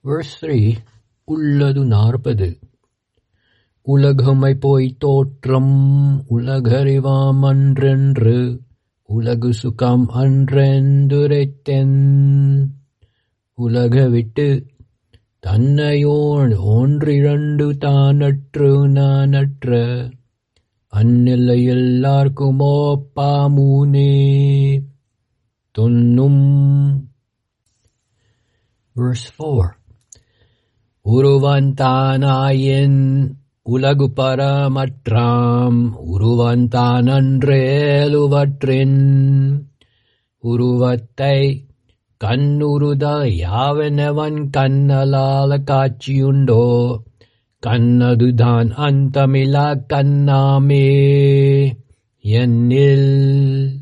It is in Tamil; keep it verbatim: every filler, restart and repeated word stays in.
Verse three, உள்ளது நாற்பது. உலகமை போய் தோற்றம் உலகறிவாம் அன்றென்று உலகு சுகம் அன்றென்றுரைத்தென். உலக விட்டு தன்னையோன் ஒன்றிரண்டு தானற்று நானற்ற அந்நிலை எல்லார்க்குமோ பாமுனே தொன்னும். Verse four, உருவன் தானாயின் உலகு பரமற்றாம் உருவன் தானன்றேலுவற்றின். உருவத்தை கண்ணுறுத யாவனவன் கண்ணலால காட்சியுண்டோ கண்ணதுதான் அந்தமிலா கண்ணாமே என்னில்.